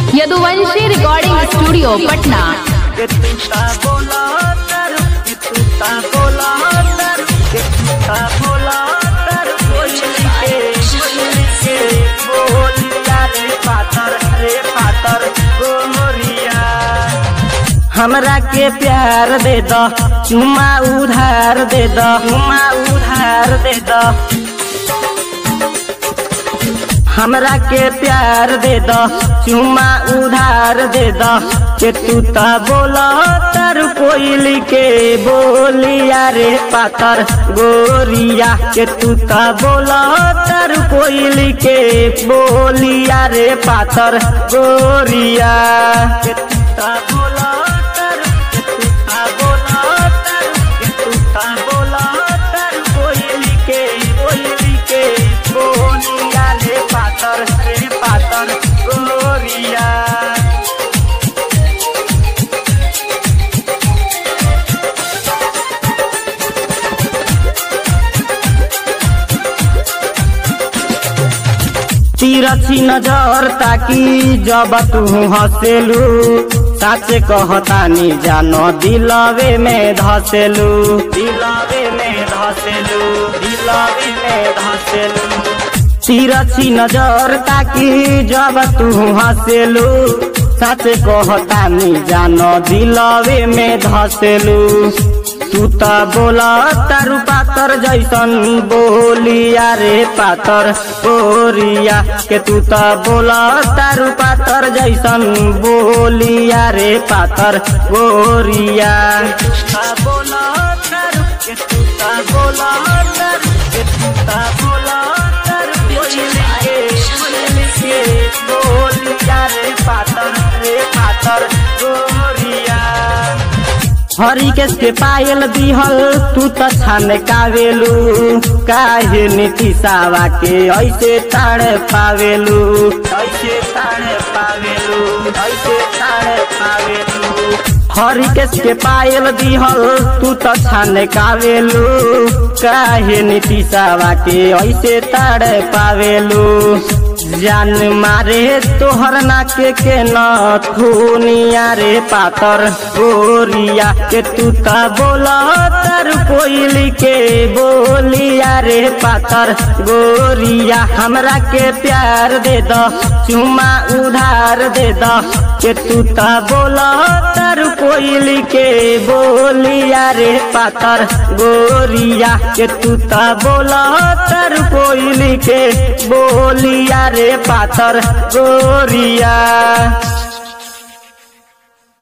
Yaduvanshi recording studio Patna. हमरा के प्यार दे दो, चुमा उधार दे दो, चुमा उधार दे दो। हमरा के प्यार दे दो, चुमा उधार दे दो। के तू ता बोला तर कोयली के बोलिया रे पातर गोरिया। के तू ता बोला तर कोयली के बोलिया रे पातर गोरिया। के तू ता बोला तिरछी नजर ताकि जब तू हंसेलू, साचे कहतानी जानो दिलवे में धसेलू, दिलवे में धसेलू, दिलवे में धसेलू। तिरछी नजर ताकि जब तू हंसेलू, साचे कहतानी जानो दिलवे में धसेलू। तू ता बोला तारू पातर जैसन बोलिया रे पातर गोरिया। के तू ता बोला तारू पातर जैसन बोलिया रे पातर गोरिया। हरिकेश के पायल दिहल तू त छान कावेलू, काहे नीतीशावा के ऐसे ताड़ पावेलू, ऐसे ताड़ पावेलू, ऐसे ताड़ पावेलू। हरिकेश के पायल दिहल तू त छान कावेलू, काहे नीतीशावा के ऐसे ताड़ पावेलू। जान मारे तोहर नाके के नथुनिया रे पातर गोरिया। के तू ता बोला तर कोयली के बोलिया रे पातर गोरिया। हमरा के प्यार दे दो, चुमा उधार दे दो। के तू ता बोला तर कोयली के बोलिया रे पातर गोरिया। के तू ता बोला तर कोयली के बोलिया रे पातर गोरिया।